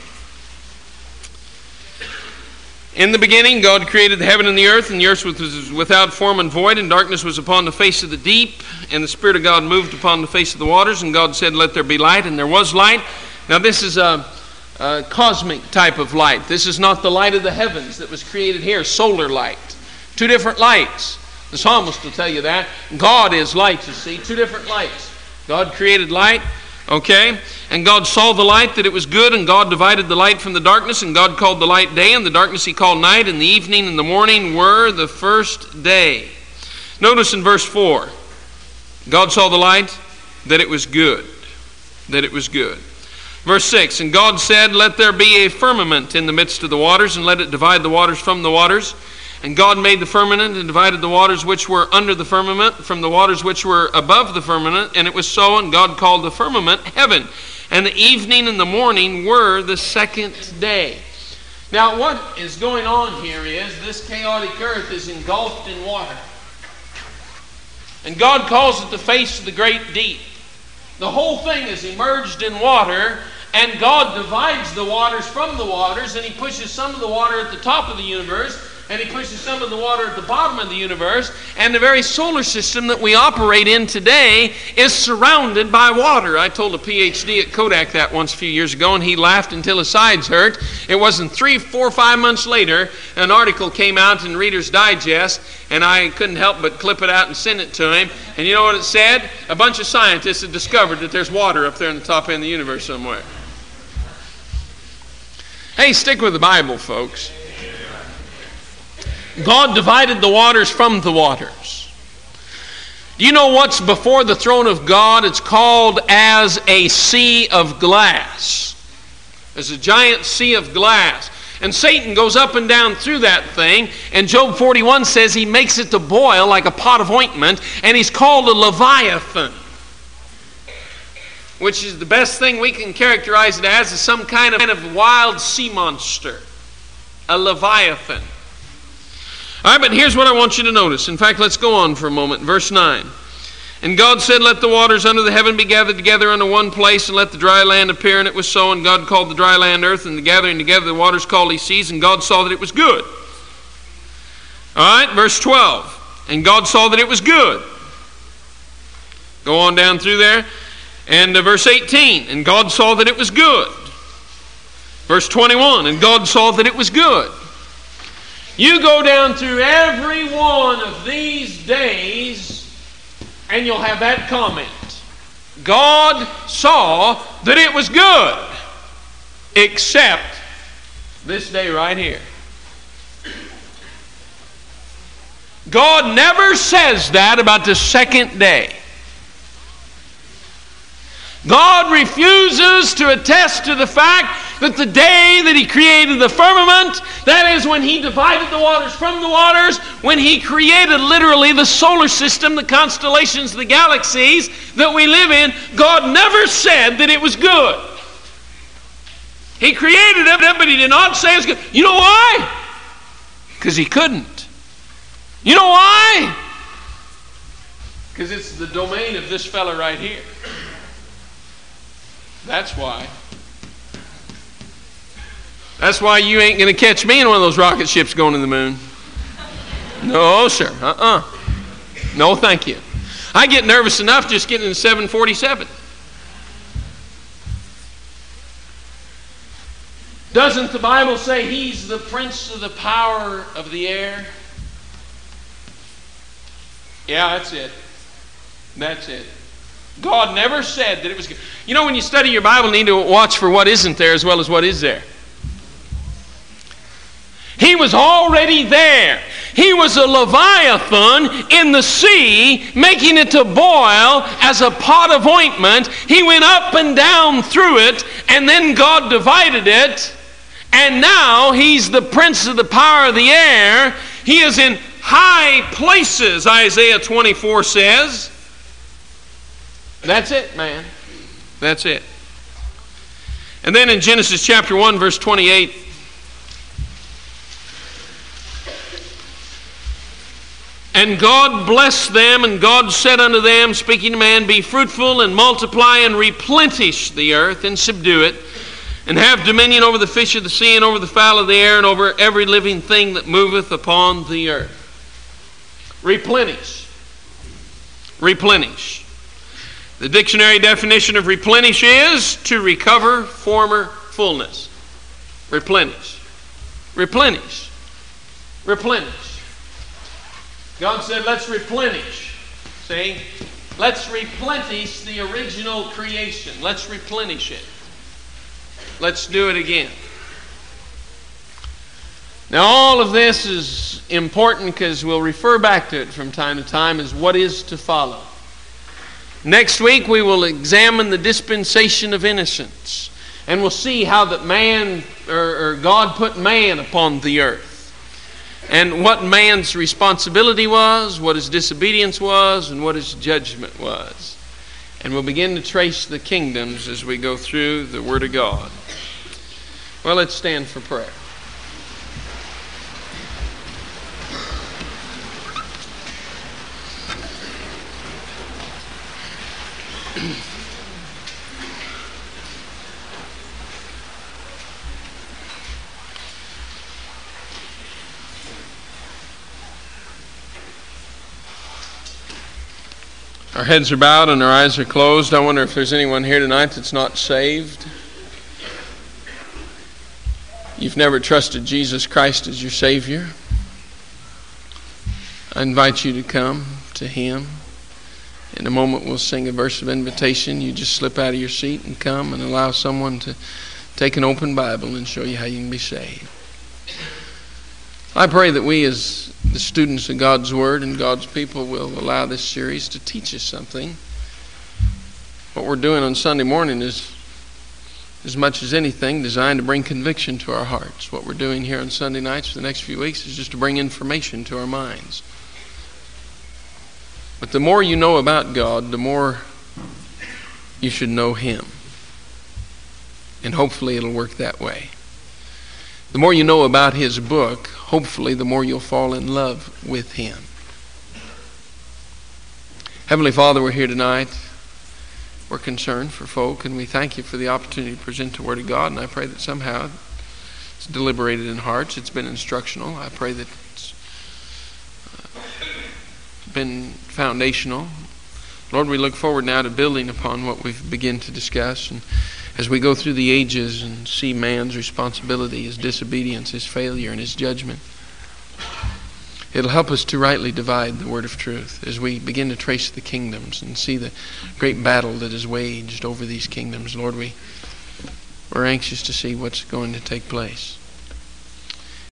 In the beginning, God created the heaven and the earth, and the earth was without form and void, and darkness was upon the face of the deep, and the Spirit of God moved upon the face of the waters, and God said, "Let there be light," and there was light. Now this is a Uh, cosmic type of light. This is not the light of the heavens that was created here, solar light. Two different lights. The psalmist will tell you that. God is light, you see. Two different lights. God created light, okay? And God saw the light that it was good, and God divided the light from the darkness, and God called the light day, and the darkness he called night, and the evening and the morning were the first day. Notice in verse four, God saw the light, that it was good. That it was good. Verse six, and God said, "Let there be a firmament in the midst of the waters, and let it divide the waters from the waters. And God made the firmament and divided the waters which were under the firmament from the waters which were above the firmament. And it was so, and God called the firmament heaven. And the evening and the morning were the second day." Now what is going on here is this chaotic earth is engulfed in water. And God calls it the face of the great deep. The whole thing is immersed in water, and God divides the waters from the waters, and he pushes some of the water at the top of the universe, and he pushes some of the water at the bottom of the universe, and the very solar system that we operate in today is surrounded by water. I told a P H D at Kodak that once a few years ago, and he laughed until his sides hurt. It wasn't three, four, five months later, an article came out in Reader's Digest, and I couldn't help but clip it out and send it to him. And you know what it said? A bunch of scientists had discovered that there's water up there in the top end of the universe somewhere. Hey, stick with the Bible, folks. God divided the waters from the waters. Do you know what's before the throne of God? It's called as a sea of glass. There's a giant sea of glass. And Satan goes up and down through that thing. And Job forty-one says he makes it to boil like a pot of ointment. And he's called a Leviathan, which is the best thing we can characterize it as, is some kind of, kind of wild sea monster. A Leviathan. All right, but here's what I want you to notice. In fact, let's go on for a moment. Verse nine. And God said, "Let the waters under the heaven be gathered together unto one place, and let the dry land appear." And it was so. And God called the dry land earth, and the gathering together the waters called he seas. And God saw that it was good. All right, verse twelve. And God saw that it was good. Go on down through there. And uh, verse eighteen. And God saw that it was good. Verse twenty-one. And God saw that it was good. You go down through every one of these days, and you'll have that comment. God saw that it was good, except this day right here. God never says that about the second day. God refuses to attest to the fact that the day that He created the firmament, that is when He divided the waters from the waters, when He created literally the solar system, the constellations, the galaxies that we live in, God never said that it was good. He created it, but He did not say it was good. You know why? Because He couldn't. You know why? Because it's the domain of this fella right here. That's why. That's why you ain't going to catch me in one of those rocket ships going to the moon. No, sir. Uh-uh. No, thank you. I get nervous enough just getting in seven forty-seven. Doesn't the Bible say He's the prince of the power of the air? Yeah, that's it. That's it. God never said that it was good. You know, when you study your Bible, you need to watch for what isn't there as well as what is there. He was already there. He was a Leviathan in the sea, making it to boil as a pot of ointment. He went up and down through it, and then God divided it. And now He's the prince of the power of the air. He is in high places, Isaiah twenty-four says. That's it, man. That's it. And then in Genesis chapter one, verse twenty-eight, and God blessed them, and God said unto them, speaking to man, be fruitful and multiply and replenish the earth and subdue it, and have dominion over the fish of the sea and over the fowl of the air and over every living thing that moveth upon the earth. Replenish. Replenish. The dictionary definition of replenish is to recover former fullness. Replenish. Replenish. Replenish. God said, let's replenish. See? Let's replenish the original creation. Let's replenish it. Let's do it again. Now, all of this is important because we'll refer back to it from time to time as what is to follow. Next week, we will examine the dispensation of innocence. And we'll see how that man, or, or God put man upon the earth. And what man's responsibility was, what his disobedience was, and what his judgment was. And we'll begin to trace the kingdoms as we go through the Word of God. Well, let's stand for prayer. Our heads are bowed and our eyes are closed. I wonder if there's anyone here tonight that's not saved. You've never trusted Jesus Christ as your Savior. I invite you to come to Him. In a moment we'll sing a verse of invitation. You just slip out of your seat and come and allow someone to take an open Bible and show you how you can be saved. I pray that we as the students of God's Word and God's people will allow this series to teach us something. What we're doing on Sunday morning is, as much as anything, designed to bring conviction to our hearts. What we're doing here on Sunday nights for the next few weeks is just to bring information to our minds. But the more you know about God, the more you should know Him. And hopefully it'll work that way. The more you know about His book, hopefully the more you'll fall in love with Him. Heavenly Father, we're here tonight. We're concerned for folk, and we thank You for the opportunity to present the Word of God. And I pray that somehow it's deliberated in hearts. It's been instructional. I pray that it's been foundational. Lord, we look forward now to building upon what we've begun to discuss. And as we go through the ages and see man's responsibility, his disobedience, his failure, and his judgment, it'll help us to rightly divide the word of truth as we begin to trace the kingdoms and see the great battle that is waged over these kingdoms. Lord, we, we're anxious to see what's going to take place.